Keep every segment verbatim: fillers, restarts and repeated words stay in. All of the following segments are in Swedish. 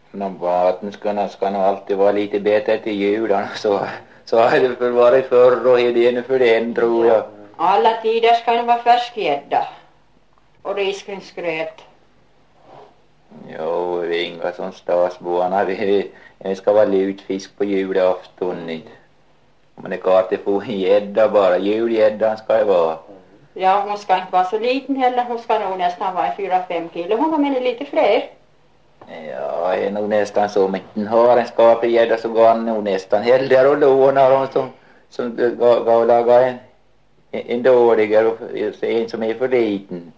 No maten ska, ska nog alltid vara lite bättre till julen, så, så har det väl varit förr och är det nu för den, tror jag. Alla tider ska det vara färskgädda och risgrynsgröt. Jo, det är inga som stasbarna. Vi, det ska vara lutfisk på julafton. Men det kan inte få en gädda bara. Julgäddan ska det vara. Ja, hon ska inte vara så liten heller. Hon ska nog nästan vara fyra fem kilo. Hon har med lite fler. Ja, det är nog nästan så. Men den har en skaplig gädda så går han nog nästan hellre och lånar dem som, som gav, gav laga en, en dåligare och en som är för liten.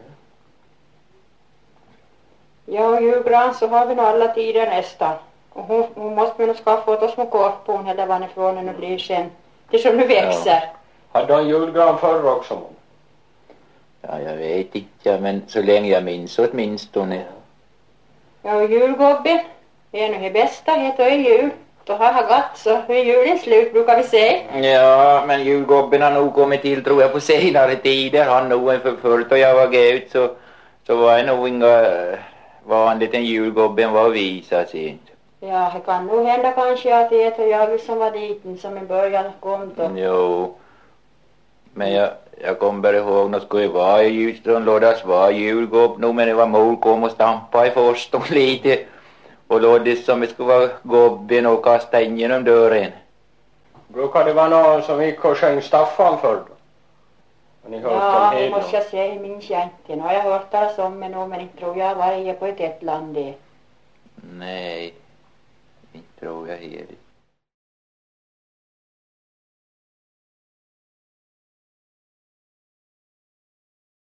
Ja, julgran så har vi nog alla tider nästan. Och hon, hon måste nog skaffa åt oss små korpon eller varifrån den nu blir sen. Det som nu växer. Ja. Hade han julgran förr också? Ja, jag vet inte, men så länge jag minns åtminstone. Ja, och julgobben är nog det bästa, heter det jul. Då har jag gatt så är julen slut, brukar vi säga. Ja, men julgobben har nog kommit till, tror jag, på senare tider. Han nog en för fullt och jag var ut så, så var det nog inga vanligt en julgobben var visa sig. Ja, det kan nog hända kanske att det är jag som var liten som i början kom då. Jo, men jag, jag kommer bara ihåg att skulle vara i Ljusström lådas var julgobb nu, men det var mor kom och stampa i förstånd lite och låddes som det skulle vara gobben och kasta in genom dörren. Brukar det vara någon som gick och sjöng Staffan förr då? Ja, det måste jag säga, minns jag inte. Nu har jag hört talas om men, men inte tror jag varje på ett ett land det. Nej, inte tror jag heller.